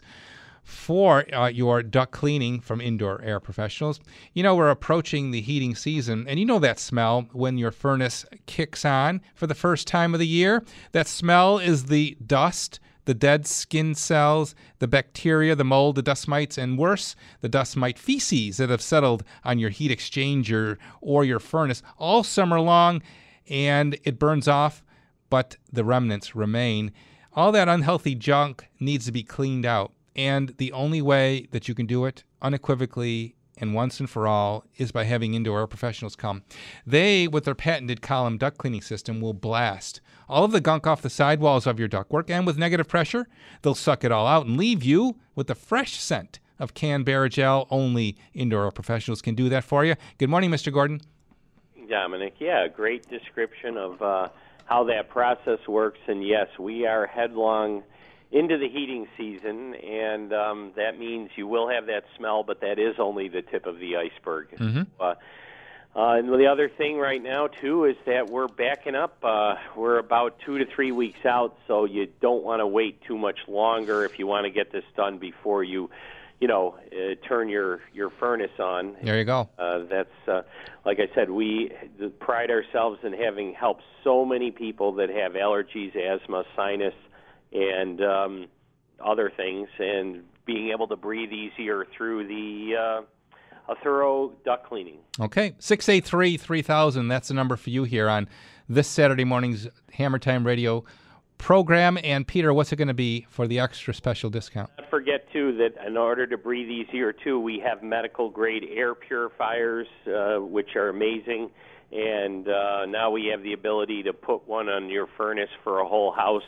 Speaker 4: for uh, your duct cleaning from Indoor Air Professionals. You know, we're approaching the heating season, and you know that smell when your furnace kicks on for the first time of the year. That smell is the dust, the dead skin cells, the bacteria, the mold, the dust mites, and worse, the dust mite feces that have settled on your heat exchanger or your furnace all summer long, and it burns off, but the remnants remain. All that unhealthy junk needs to be cleaned out. And the only way that you can do it unequivocally and once and for all is by having Indoor Air Professionals come. They, with their patented column duct cleaning system, will blast all of the gunk off the sidewalls of your ductwork, and with negative pressure, they'll suck it all out and leave you with the fresh scent of canned Barrigel. Only Indoor Air Professionals can do that for you. Good morning, Mister Gordon.
Speaker 7: Dominic, yeah, great description of uh, how that process works. And yes, we are headlong into the heating season, and um, that means you will have that smell, but that is only the tip of the iceberg.
Speaker 4: Mm-hmm.
Speaker 7: Uh, uh, and the other thing right now, too, is that we're backing up. Uh, we're about two to three weeks out, so you don't want to wait too much longer if you want to get this done before you, you know, uh, turn your, your furnace on.
Speaker 4: There you go.
Speaker 7: Uh, that's, uh, like I said, we pride ourselves in having helped so many people that have allergies, asthma, sinus, and um, other things, and being able to breathe easier through the uh, a thorough duct cleaning.
Speaker 4: Okay, six eight three, three thousand, that's the number for you here on this Saturday morning's Hammer Time Radio program. And Peter, what's it going to be for the extra special discount?
Speaker 7: Not forget, too, that in order to breathe easier, too, we have medical-grade air purifiers, uh, which are amazing. And uh, now we have the ability to put one on your furnace for a whole house.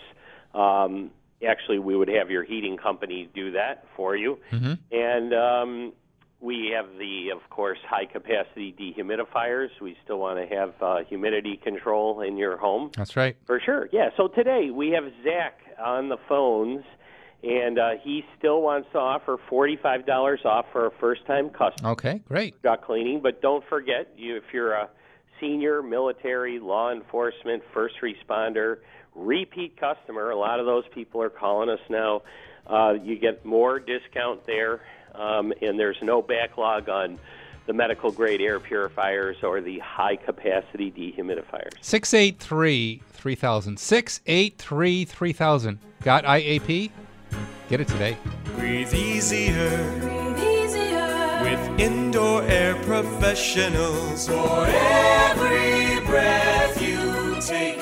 Speaker 7: Um, actually, we would have your heating company do that for you.
Speaker 4: Mm-hmm.
Speaker 7: And um, we have the, of course, high-capacity dehumidifiers. We still want to have uh, humidity control in your home.
Speaker 4: That's right.
Speaker 7: For sure, yeah. So today we have Zach on the phones, and uh, he still wants to offer forty-five dollars off for a first-time customer.
Speaker 4: Okay, great.
Speaker 7: Duct cleaning, but don't forget, you if you're a senior, military, law enforcement, first responder, repeat customer, a lot of those people are calling us now. Uh, you get more discount there, um, and there's no backlog on the medical-grade air purifiers or the high-capacity dehumidifiers.
Speaker 4: six eight three, three thousand. six eight three, three thousand. Got I A P? Get it today.
Speaker 5: Breathe easier. Breathe easier. With Indoor Air Professionals. For every breath you take.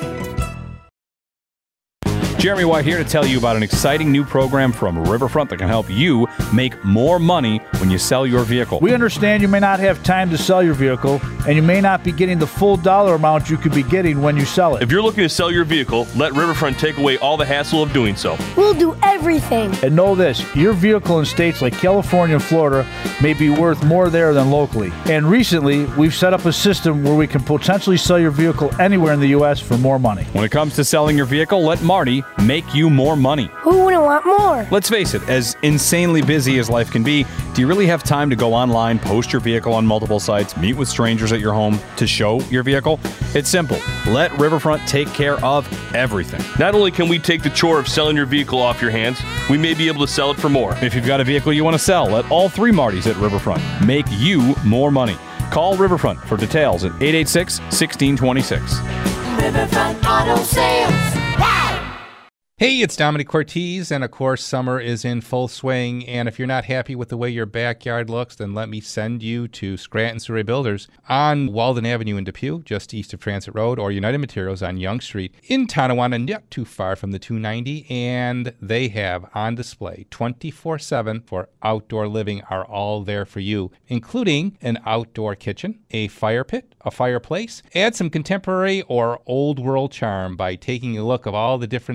Speaker 22: Jeremy White here to tell you about an exciting new program from Riverfront that can help you make more money when you sell your vehicle.
Speaker 23: We understand you may not have time to sell your vehicle, and you may not be getting the full dollar amount you could be getting when you sell it.
Speaker 24: If you're looking to sell your vehicle, let Riverfront take away all the hassle of doing so.
Speaker 25: We'll do everything.
Speaker 23: And know this, your vehicle in states like California and Florida may be worth more there than locally. And recently, we've set up a system where we can potentially sell your vehicle anywhere in the U S for more money.
Speaker 22: When it comes to selling your vehicle, let Marty make you more money.
Speaker 25: Who wouldn't want more?
Speaker 22: Let's face it, as insanely busy as life can be, do you really have time to go online, post your vehicle on multiple sites, meet with strangers at your home to show your vehicle? It's simple. Let Riverfront take care of everything.
Speaker 24: Not only can we take the chore of selling your vehicle off your hands, we may be able to sell it for more.
Speaker 22: If you've got a vehicle you want to sell, let all three Martys at Riverfront make you more money. Call Riverfront for details at eight eight six, one six two six.
Speaker 5: Riverfront Auto Sales.
Speaker 4: Hey, it's Dominic Ortiz, and of course, summer is in full swing. And if you're not happy with the way your backyard looks, then let me send you to Scranton Surrey Builders on Walden Avenue in Depew, just east of Transit Road, or United Materials on Young Street in Tonawanda, not too far from the two ninety. And they have on display twenty-four seven for outdoor living are all there for you, including an outdoor kitchen, a fire pit, a fireplace. Add some contemporary or old world charm by taking a look of all the different paving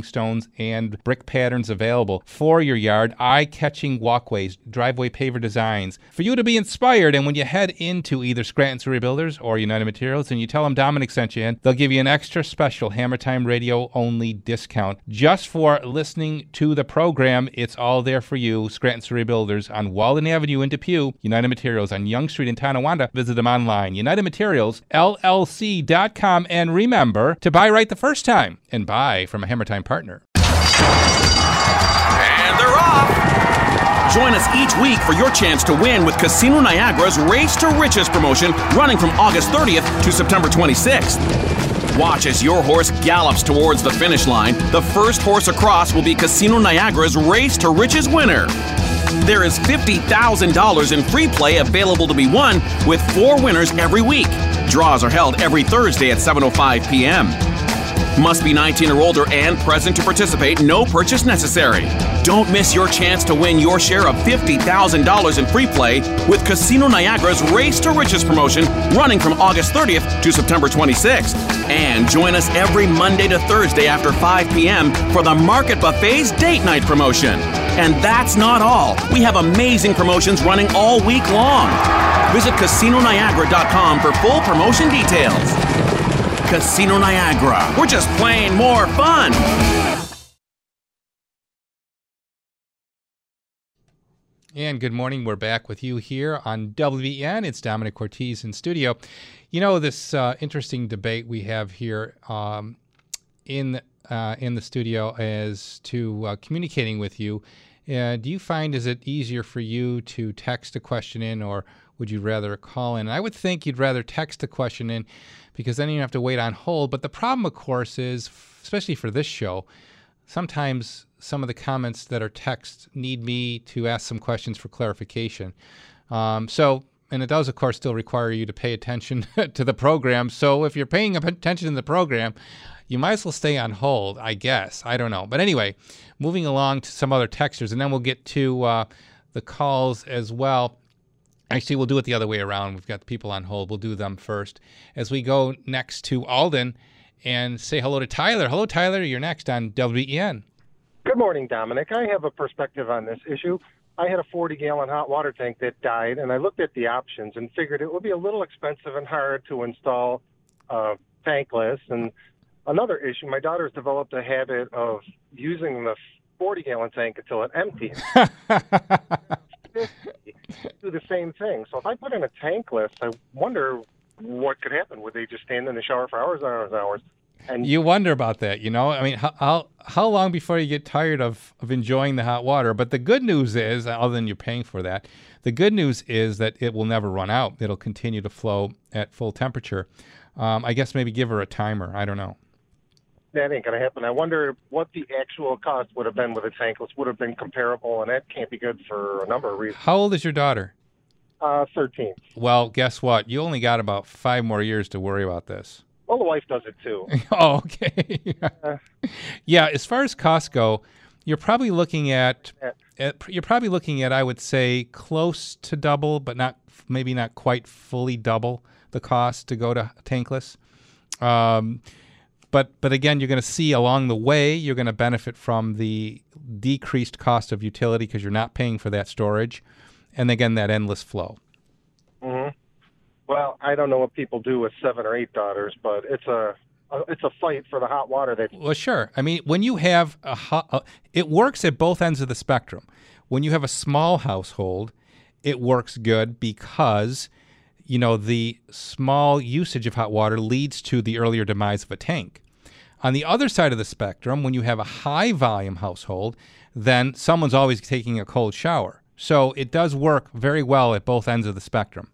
Speaker 4: stones and brick patterns available for your yard, eye-catching walkways, driveway paver designs, for you to be inspired. And when you head into either Scranton Surrey Builders or United Materials and you tell them Dominic sent you in, they'll give you an extra special Hammer Time Radio only discount just for listening to the program. It's all there for you. Scranton Surrey Builders on Walden Avenue in Depew, United Materials on Young Street in Tonawanda. Visit them online, United Materials L L C dot com. And remember to buy right the first time and buy from a Hammer Time partner.
Speaker 9: And they're off! Join us each week for your chance to win with Casino Niagara's Race to Riches promotion running from August thirtieth to September twenty-sixth. Watch as your horse gallops towards the finish line. The first horse across will be Casino Niagara's Race to Riches winner. There is fifty thousand dollars in free play available to be won with four winners every week. Draws are held every Thursday at seven oh five p.m. Must be nineteen or older and present to participate. No purchase necessary. Don't miss your chance to win your share of fifty thousand dollars in free play with Casino Niagara's Race to Riches promotion running from August thirtieth to September twenty-sixth. And join us every Monday to Thursday after five p.m. for the Market Buffet's Date Night promotion. And that's not all. We have amazing promotions running all week long. Visit Casino Niagara dot com for full promotion details. Casino Niagara. We're just plain more fun.
Speaker 4: And good morning. We're back with you here on W B E N. It's Dominic Ortiz in studio. You know, this uh, interesting debate we have here um, in uh, in the studio as to uh, communicating with you. Uh, do you find, is it easier for you to text a question in, or would you rather call in? I would think you'd rather text a question in because then you don't have to wait on hold. But the problem, of course, is, especially for this show, sometimes some of the comments that are text need me to ask some questions for clarification. Um, so, and it does, of course, still require you to pay attention to the program. So if you're paying attention to the program, you might as well stay on hold, I guess. I don't know. But anyway, moving along to some other texters, and then we'll get to uh, the calls as well. Actually, we'll do it the other way around. We've got people on hold. We'll do them first as we go next to Alden and say hello to Tyler. Hello, Tyler. You're next on W B E N.
Speaker 10: Good morning, Dominic. I have a perspective on this issue. I had a forty-gallon hot water tank that died, and I looked at the options and figured it would be a little expensive and hard to install uh, tankless. And another issue, my daughter's developed a habit of using the forty-gallon tank until it empties. Do the same thing. So if I put in a tankless, I wonder what could happen. Would they just stand in the shower for hours and hours and hours? And
Speaker 4: you wonder about that, you know? I mean, how how, how long before you get tired of, of enjoying the hot water? But the good news is, other than you're paying for that, the good news is that it will never run out. It'll continue to flow at full temperature. Um, I guess maybe give her a timer. I don't know.
Speaker 10: That ain't going to happen. I wonder what the actual cost would have been with a tankless. Would have been comparable, and that can't be good for a number of reasons.
Speaker 4: How old is your daughter?
Speaker 10: Uh, thirteen.
Speaker 4: Well, guess what? You only got about five more years to worry about this.
Speaker 10: Well, the wife does it too.
Speaker 4: Oh, okay. Yeah, as far as costs go, you're probably looking at, at you're probably looking at, I would say, close to double, but not maybe not quite fully double the cost to go to tankless. Um, but but again, you're going to see along the way, you're going to benefit from the decreased cost of utility because you're not paying for that storage, and again, that endless flow.
Speaker 10: Mm-hmm. Well, I don't know what people do with seven or eight daughters, but it's a, a it's a fight for the hot water. That
Speaker 4: well, sure. I mean, when you have a hot, uh, it works at both ends of the spectrum. When you have a small household, it works good because, you know, the small usage of hot water leads to the earlier demise of a tank. On the other side of the spectrum, when you have a high volume household, then someone's always taking a cold shower. So it does work very well at both ends of the spectrum.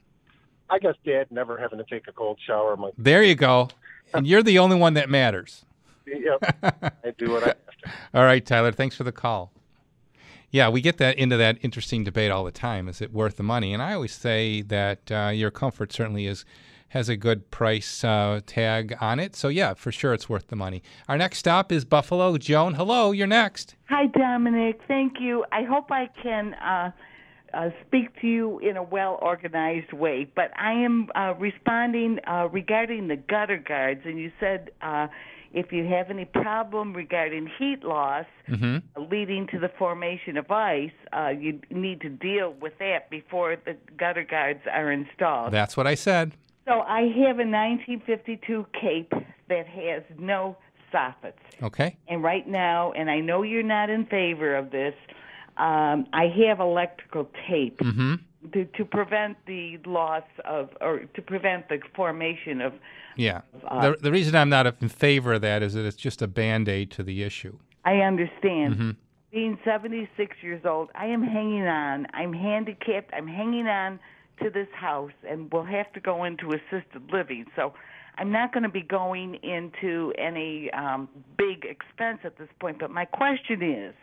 Speaker 10: I guess Dad never having to take a cold shower. My...
Speaker 4: There you go. And you're the only one that matters.
Speaker 10: Yep. I do what I have to.
Speaker 4: All right, Tyler. Thanks for the call. Yeah, we get that into that interesting debate all the time. Is it worth the money? And I always say that uh, your comfort certainly is has a good price uh, tag on it. So, yeah, for sure it's worth the money. Our next stop is Buffalo. Joan, hello. You're next.
Speaker 11: Hi, Dominic. Thank you. I hope I can uh, uh, speak to you in a well-organized way. But I am uh, responding uh, regarding the gutter guards. And you said uh, if you have any problem regarding heat loss
Speaker 4: Mm-hmm.
Speaker 11: leading to the formation of ice, uh, you need to deal with that before the gutter guards are installed.
Speaker 4: That's what I said.
Speaker 11: So I have a nineteen fifty-two Cape that has no soffits.
Speaker 4: Okay.
Speaker 11: And right now, and I know you're not in favor of this, um, I have electrical tape
Speaker 4: Mm-hmm.
Speaker 11: to, to prevent the loss of, or to prevent the formation of.
Speaker 4: Yeah.
Speaker 11: Uh,
Speaker 4: the, the reason I'm not in favor of that is that it's just a Band-Aid to the issue.
Speaker 11: I understand.
Speaker 4: Mm-hmm.
Speaker 11: Being seventy-six years old, I am hanging on. I'm handicapped. I'm hanging on to this house, and we'll have to go into assisted living. So I'm not going to be going into any um, big expense at this point. But my question is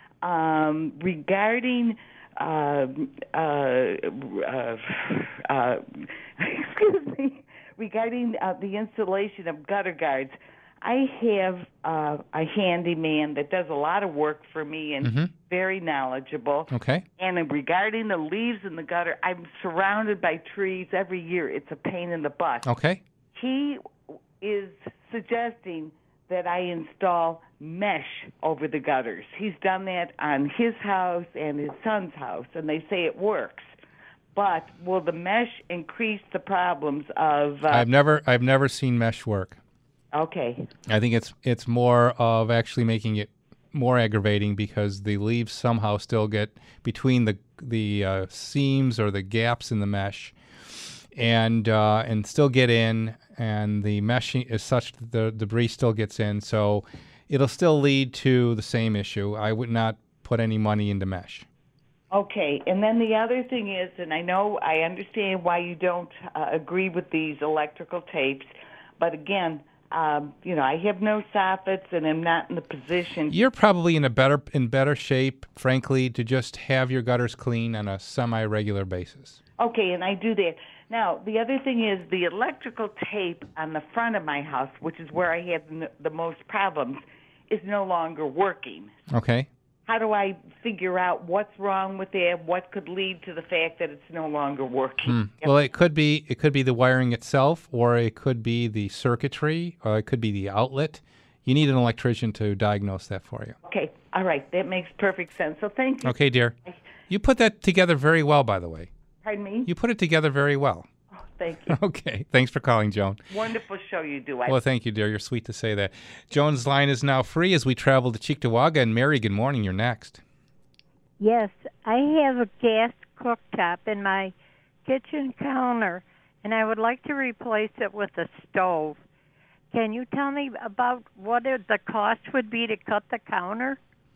Speaker 11: um, regarding uh, uh, uh, uh, excuse me, regarding uh, the installation of gutter guards. I have uh, a handyman that does a lot of work for me and
Speaker 4: Mm-hmm.
Speaker 11: very knowledgeable.
Speaker 4: Okay.
Speaker 11: And regarding the leaves in the gutter, I'm surrounded by trees every year. It's a pain in the butt.
Speaker 4: Okay.
Speaker 11: He is suggesting that I install mesh over the gutters. He's done that on his house and his son's house, and they say it works. But will the mesh increase the problems of... Uh,
Speaker 4: I've never I've never seen mesh work.
Speaker 11: Okay.
Speaker 4: I think it's it's more of actually making it more aggravating because the leaves somehow still get between the the uh, seams or the gaps in the mesh, and uh, and still get in, and the mesh is such that the debris still gets in, so it'll still lead to the same issue. I would not put any money into mesh.
Speaker 11: Okay, and then the other thing is, and I know I understand why you don't uh, agree with these electrical tapes, but again, um, you know, I have no soffits and I'm not in the position.
Speaker 4: You're probably in a better in better shape, frankly, to just have your gutters clean on a semi-regular basis.
Speaker 11: Okay, and I do that. Now, the other thing is the electrical tape on the front of my house, which is where I have the, the most problems, is no longer working.
Speaker 4: Okay.
Speaker 11: How do I figure out what's wrong with it? What could lead to the fact that it's no longer working?
Speaker 4: Hmm. Well, it could be it could be the wiring itself, or it could be the circuitry, or it could be the outlet. You need an electrician to diagnose that for you.
Speaker 11: Okay, all right, that makes perfect sense. So thank you.
Speaker 4: Okay, dear. You put that together very well, by the way.
Speaker 11: Pardon me?
Speaker 4: You put it together very well.
Speaker 11: Oh, thank you.
Speaker 4: Okay, thanks for calling, Joan.
Speaker 11: Wonderful show you do. I
Speaker 4: Well, thank you, dear. You're sweet to say that. Joan's line is now free as we travel to Cheektowaga. And Mary, good morning. You're next.
Speaker 8: Yes, I have a gas cooktop in my kitchen counter, and I would like to replace it with a stove. Can you tell me about what it, the cost would be to cut the counter?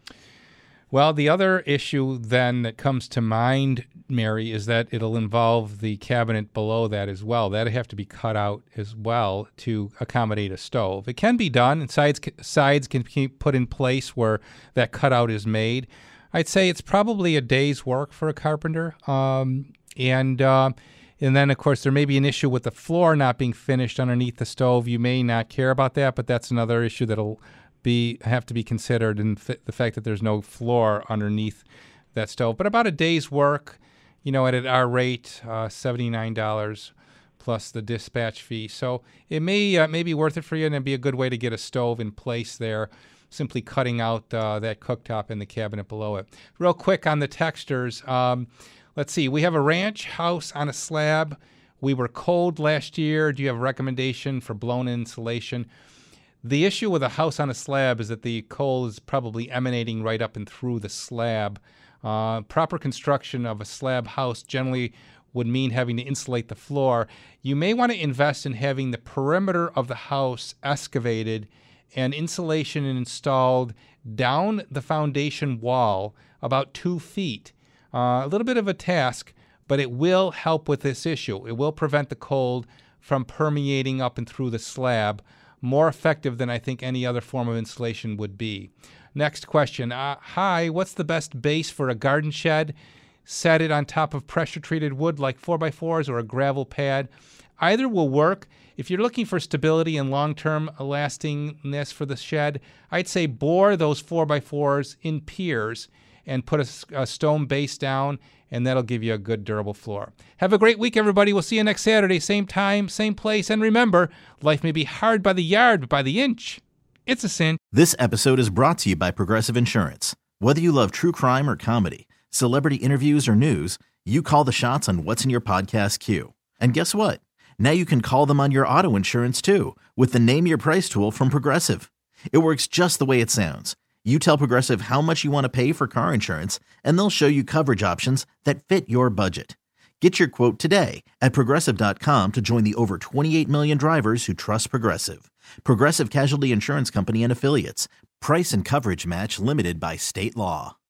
Speaker 4: Well, the other issue then that comes to mind, Mary, is that it'll involve the cabinet below that as well. That'll have to be cut out as well to accommodate a stove. It can be done, and sides sides can be put in place where that cutout is made. I'd say it's probably a day's work for a carpenter. Um, and uh, and then, of course, there may be an issue with the floor not being finished underneath the stove. You may not care about that, but that's another issue that'll be have to be considered, in f- the fact that there's no floor underneath that stove. But about a day's work, you know, at our rate, uh, seventy-nine dollars plus the dispatch fee. So it may uh, may be worth it for you, and it'd be a good way to get a stove in place there, simply cutting out uh, that cooktop and the cabinet below it. Real quick on the texters, um, let's see. We have a ranch house on a slab. We were cold last year. Do you have a recommendation for blown insulation? The issue with a house on a slab is that the coal is probably emanating right up and through the slab. Uh, proper construction of a slab house generally would mean having to insulate the floor. You may want to invest in having the perimeter of the house excavated and insulation installed down the foundation wall about two feet. Uh, a little bit of a task, but it will help with this issue. It will prevent the cold from permeating up and through the slab. More effective than I think any other form of insulation would be. Next question. Uh, hi, what's the best base for a garden shed? Set it on top of pressure-treated wood like four by fours or a gravel pad. Either will work. If you're looking for stability and long-term lastingness for the shed, I'd say bore those four by fours in piers and put a, a stone base down, and that'll give you a good durable floor. Have a great week, everybody. We'll see you next Saturday, same time, same place. And remember, life may be hard by the yard, but by the inch, It's a sin.
Speaker 12: This episode is brought to you by Progressive Insurance. Whether you love true crime or comedy, celebrity interviews or news, you call the shots on what's in your podcast queue. And guess what? Now you can call them on your auto insurance too with the Name Your Price tool from Progressive. It works just the way it sounds. You tell Progressive how much you want to pay for car insurance, and they'll show you coverage options that fit your budget. Get your quote today at Progressive dot com to join the over twenty-eight million drivers who trust Progressive. Progressive Casualty Insurance Company and Affiliates. Price and coverage match limited by state law.